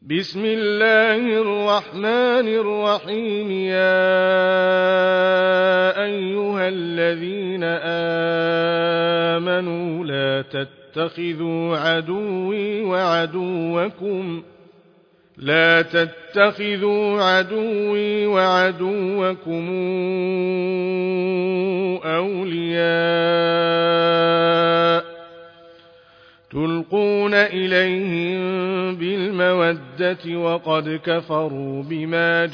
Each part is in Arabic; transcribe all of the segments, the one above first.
بسم الله الرحمن الرحيم يا أيها الذين آمنوا لا تتخذوا عدوي وعدوكم أولياء تلقون إليهم بالمودة وقد كفروا بما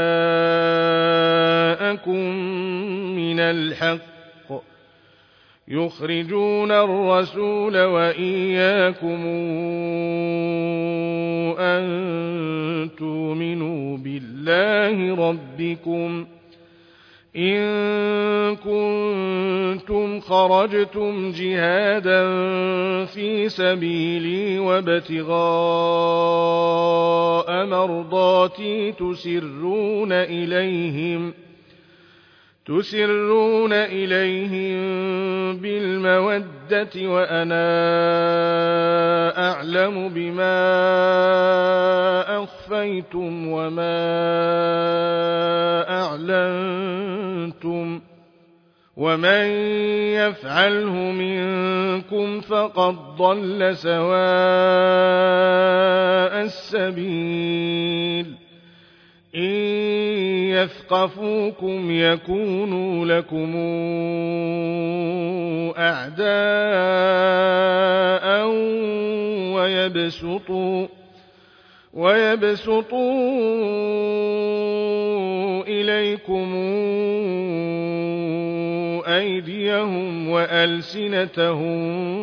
جاءكم من الحق يخرجون الرسول وإياكم أن تؤمنوا بالله ربكم إن كنتم خرجتم جهادا في سبيلي وابتغاء مرضاتي تسرون إليهم بالمودة وأنا أعلم بما أخفيتم وما أعلنتم ومن يفعله منكم فقد ضل سواء السبيل إن يثقفوكم يكونوا لكم أعداء ويبسطوا إليكم أيديهم وألسنتهم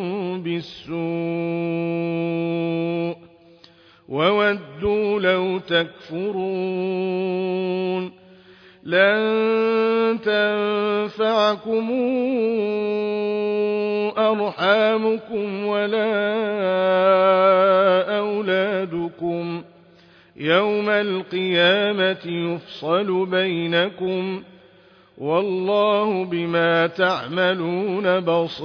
بالسوء وودوا لو تكفرون لن تنفعكم أرحامكم ولا أولادكم يوم القيامة يفصل بينكم والله بما تعملون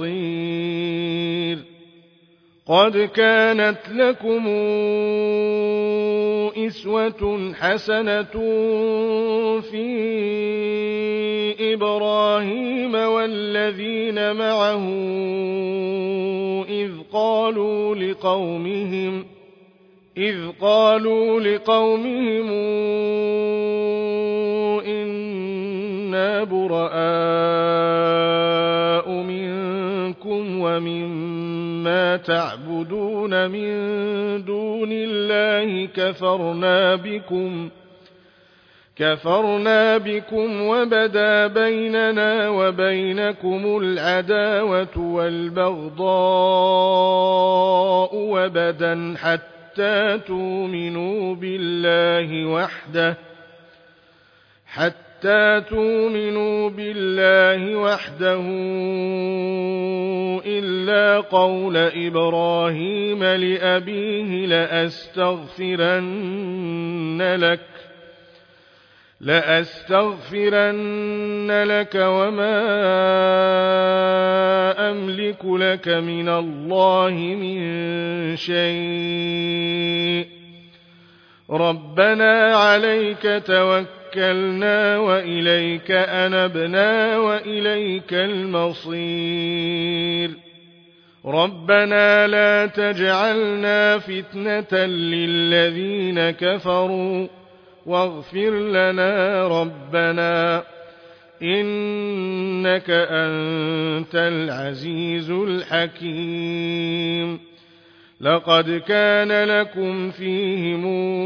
بصير قد كانت لكم أسوة حسنة في إبراهيم والذين معه إذ قالوا لقومهم إنا براء منكم ومما تعبدون من دون الله كفرنا بكم وبدا بيننا وبينكم العداوة والبغضاء وبدا حتى تؤمنوا بالله وحده إلا قول إبراهيم لأبيه لأستغفرن لك وما أملك لك من الله من شيء ربنا عليك توكلنا وإليك أنبنا وإليك المصير ربنا لا تجعلنا فتنة للذين كفروا واغفر لنا ربنا إنك أنت العزيز الحكيم لقد كان لكم فيهم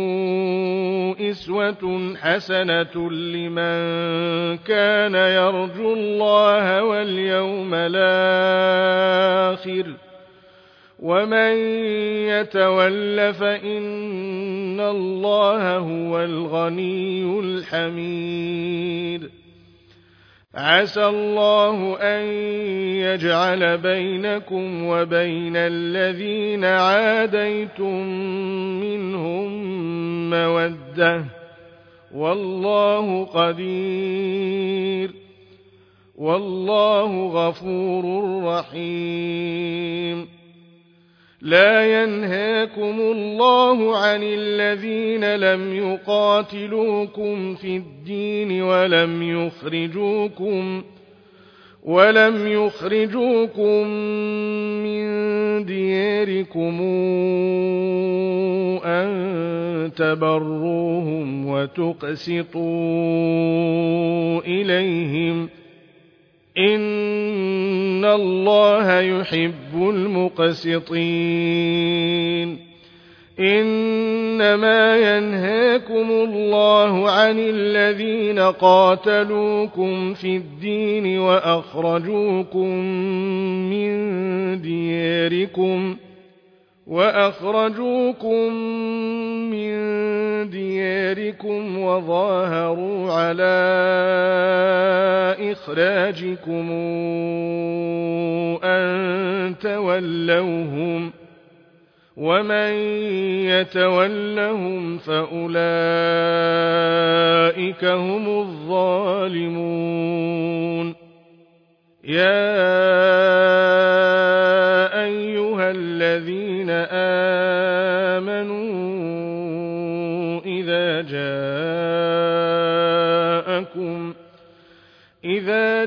أسوة حسنة لمن كان يرجو الله واليوم الآخر ومن يتول فإن الله هو الغني الحميد عسى الله أن يجعل بينكم وبين الذين عاديتم منهم مودة والله قدير والله غفور رحيم لا ينهاكم الله عن الذين لم يقاتلوكم في الدين ولم يخرجوكم من دياركم أن تبروهم وتقسطوا إليهم إن الله يحب المقسطين إنما ينهاكم الله عن الذين قاتلوكم في الدين وأخرجوكم من دياركم وظاهروا على إخراجكم أن تولوهم ومن يتولهم فأولئك هم الظالمون يا أيها الذين آمنوا إذا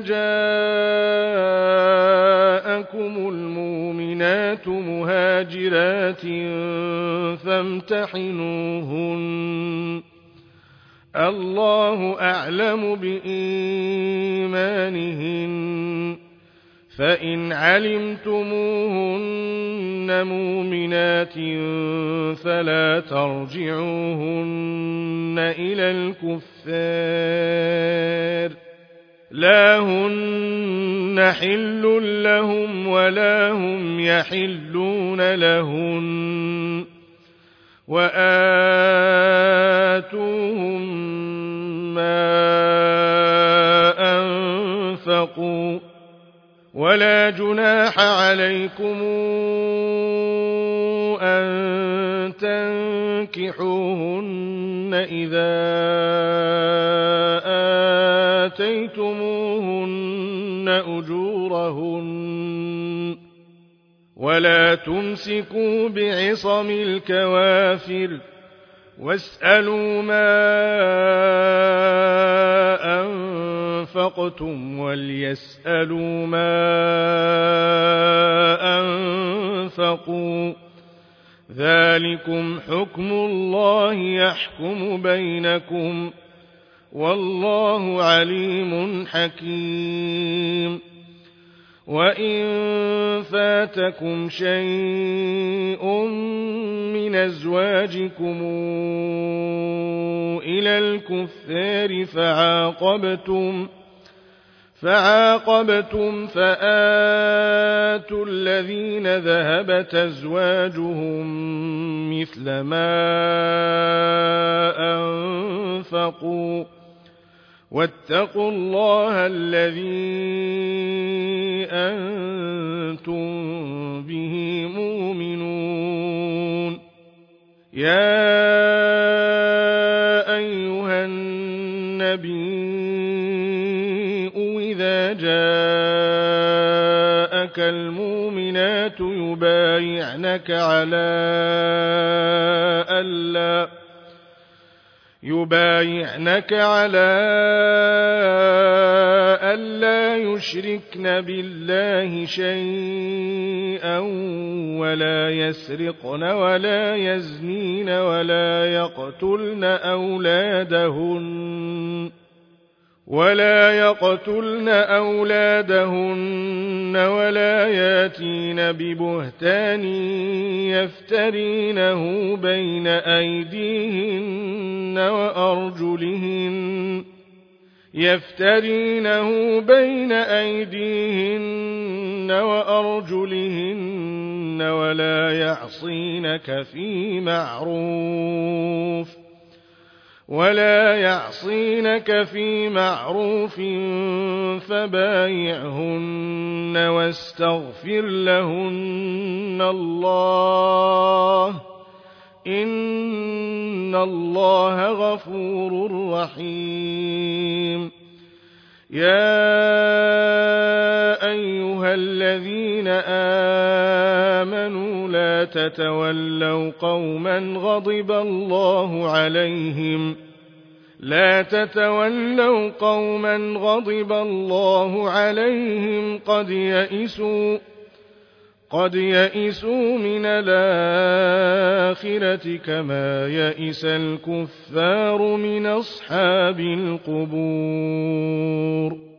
جاءكم المؤمنات مهاجرات فامتحنوهن الله أعلم بإيمانهن فإن علمتموهن مؤمنات فلا ترجعوهن إلى الكفار لا هن حل لهم ولا هم يحلون لهن وآتوهم ما أنفقوا ولا جناح عليكم أن تنكحوهن إذا آتيتموهن أجورهن ولا تمسكوا بعصم الكوافر واسألوا ما أنفقتم وليسألوا ما أنفقوا ذلكم حكم الله يحكم بينكم والله عليم حكيم وإن فاتكم شيء من أزواجكم إلى الكفار فعاقبتم فآتوا الذين ذهبت أزواجهم مثل ما أنفقوا واتقوا الله الذي أنتم به مؤمنون يا أيها النبي إذا جاءك المؤمنات يبايعنك على ألا يشركن بالله شيئا ولا يسرقن ولا يزنين ولا يقتلن أولادهن ولا ياتين ببهتان يفترينه بين أيديهن وأرجلهن ولا يعصينك في معروف فبايعهن واستغفر لهن الله إن الله غفور رحيم يا أيها الذين آمنوا لا تتولوا قوما غضب الله عليهم قد يئسوا من الآخرة كما يئس الكفار من أصحاب القبور